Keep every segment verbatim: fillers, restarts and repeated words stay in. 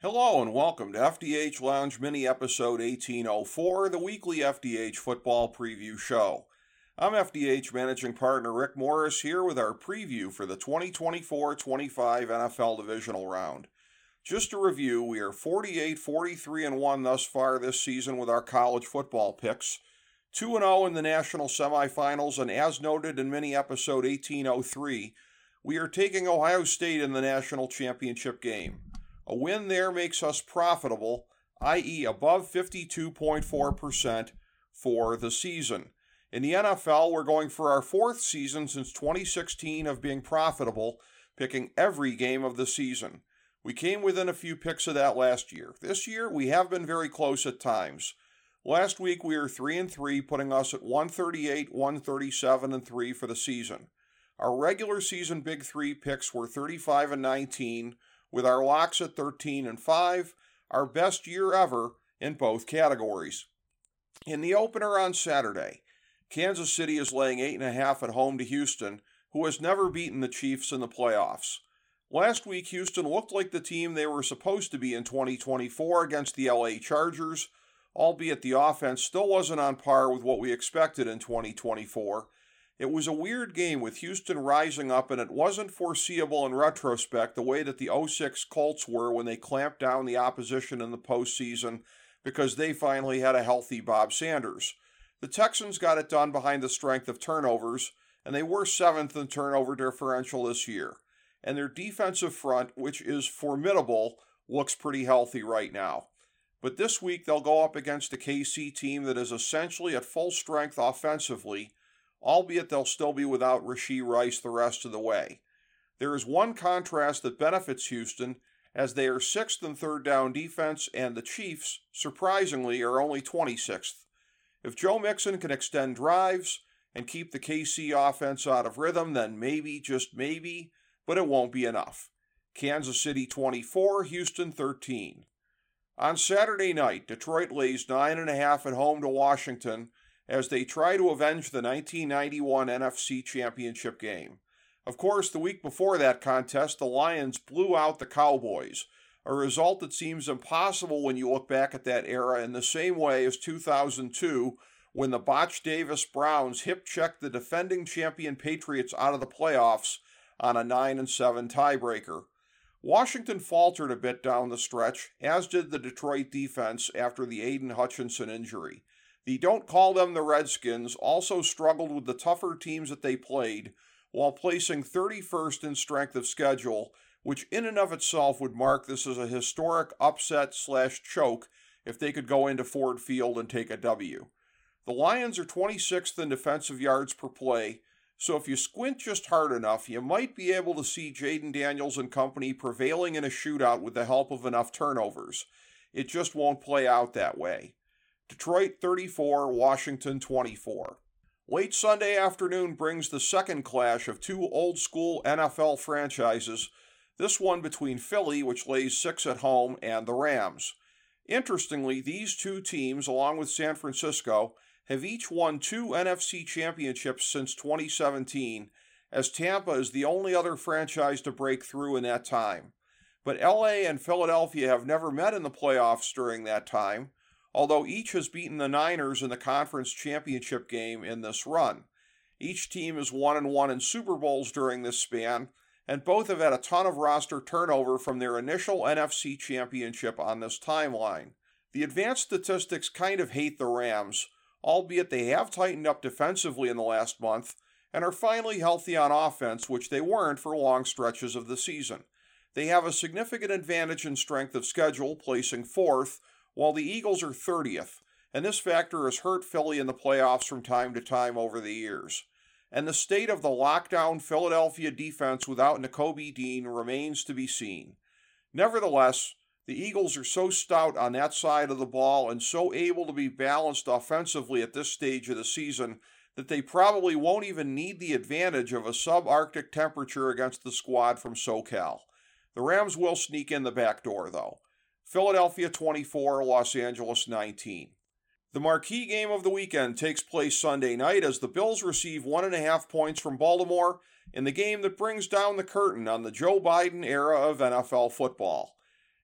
Hello and welcome to F D H Lounge Mini Episode eighteen oh four, the weekly F D H football preview show. I'm F D H Managing Partner Rick Morris here with our preview for the twenty twenty-four twenty-five N F L Divisional Round. Just to review, we are forty-eight, forty-three, and one thus far this season with our college football picks, two and oh in the national semifinals, and as noted in Mini Episode eighteen oh three, we are taking Ohio State in the national championship game. A win there makes us profitable, that is above fifty-two point four percent for the season. In the N F L, we're going for our fourth season since twenty sixteen of being profitable, picking every game of the season. We came within a few picks of that last year. This year, we have been very close at times. Last week, we were three and three, putting us at one thirty-eight, one thirty-seven, and three for the season. Our regular season Big Three picks were thirty-five and nineteen, with our locks at thirteen and five, our best year ever in both categories. In the opener on Saturday, Kansas City is laying eight and a half at home to Houston, who has never beaten the Chiefs in the playoffs. Last week, Houston looked like the team they were supposed to be in twenty twenty-four against the L A Chargers, albeit the offense still wasn't on par with what we expected in twenty twenty-four. It was a weird game with Houston rising up, and it wasn't foreseeable in retrospect the way that the oh six Colts were when they clamped down the opposition in the postseason because they finally had a healthy Bob Sanders. The Texans got it done behind the strength of turnovers, and they were seventh in turnover differential this year. And their defensive front, which is formidable, looks pretty healthy right now. But this week they'll go up against a K C team that is essentially at full strength offensively, albeit they'll still be without Rashee Rice the rest of the way. There is one contrast that benefits Houston, as they are sixth in third down defense, and the Chiefs, surprisingly, are only twenty-sixth. If Joe Mixon can extend drives and keep the K C offense out of rhythm, then maybe, just maybe, but it won't be enough. Kansas City twenty-four, Houston thirteen. On Saturday night, Detroit lays nine and a half at home to Washington, as they try to avenge the nineteen ninety-one N F C Championship game. Of course, the week before that contest, the Lions blew out the Cowboys, a result that seems impossible when you look back at that era in the same way as two thousand two, when the Botch Davis Browns hip-checked the defending champion Patriots out of the playoffs on a nine and seven tiebreaker. Washington faltered a bit down the stretch, as did the Detroit defense after the Aiden Hutchinson injury. The Don't Call Them the Redskins also struggled with the tougher teams that they played, while placing thirty-first in strength of schedule, which in and of itself would mark this as a historic upset slash choke if they could go into Ford Field and take a W. The Lions are twenty-sixth in defensive yards per play, so if you squint just hard enough, you might be able to see Jaden Daniels and company prevailing in a shootout with the help of enough turnovers. It just won't play out that way. Detroit thirty-four, Washington twenty-four. Late Sunday afternoon brings the second clash of two old-school N F L franchises, this one between Philly, which lays six at home, and the Rams. Interestingly, these two teams, along with San Francisco, have each won two N F C championships since twenty seventeen, as Tampa is the only other franchise to break through in that time. But L A and Philadelphia have never met in the playoffs during that time, although each has beaten the Niners in the conference championship game in this run. Each team is one and one in Super Bowls during this span, and both have had a ton of roster turnover from their initial N F C championship on this timeline. The advanced statistics kind of hate the Rams, albeit they have tightened up defensively in the last month, and are finally healthy on offense, which they weren't for long stretches of the season. They have a significant advantage in strength of schedule, placing fourth, while the Eagles are thirtieth, and this factor has hurt Philly in the playoffs from time to time over the years. And the state of the lockdown Philadelphia defense without Nakobe Dean remains to be seen. Nevertheless, the Eagles are so stout on that side of the ball and so able to be balanced offensively at this stage of the season that they probably won't even need the advantage of a subarctic temperature against the squad from SoCal. The Rams will sneak in the back door, though. Philadelphia twenty-four, Los Angeles nineteen. The marquee game of the weekend takes place Sunday night as the Bills receive one and a half points from Baltimore in the game that brings down the curtain on the Joe Biden era of N F L football.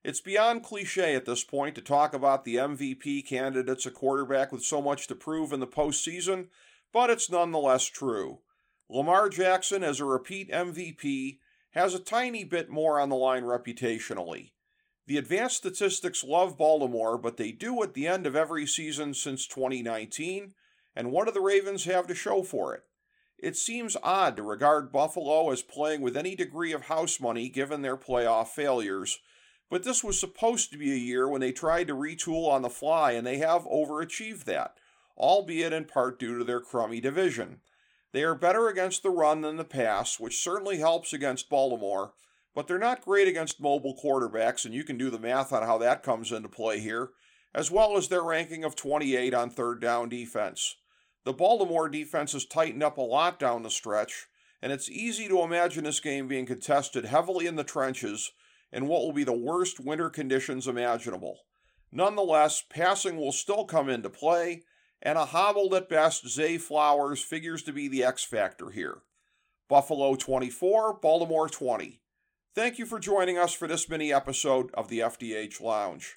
It's beyond cliche at this point to talk about the M V P candidates, a quarterback with so much to prove in the postseason, but it's nonetheless true. Lamar Jackson, as a repeat M V P, has a tiny bit more on the line reputationally. The advanced statistics love Baltimore, but they do at the end of every season since twenty nineteen, and what do the Ravens have to show for it? It seems odd to regard Buffalo as playing with any degree of house money given their playoff failures, but this was supposed to be a year when they tried to retool on the fly, and they have overachieved that, albeit in part due to their crummy division. They are better against the run than the pass, which certainly helps against Baltimore, but they're not great against mobile quarterbacks, and you can do the math on how that comes into play here, as well as their ranking of twenty-eight on third down defense. The Baltimore defense has tightened up a lot down the stretch, and it's easy to imagine this game being contested heavily in the trenches in what will be the worst winter conditions imaginable. Nonetheless, passing will still come into play, and a hobbled at best Zay Flowers figures to be the X factor here. Buffalo twenty-four, Baltimore twenty. Thank you for joining us for this mini episode of the F D H Lounge.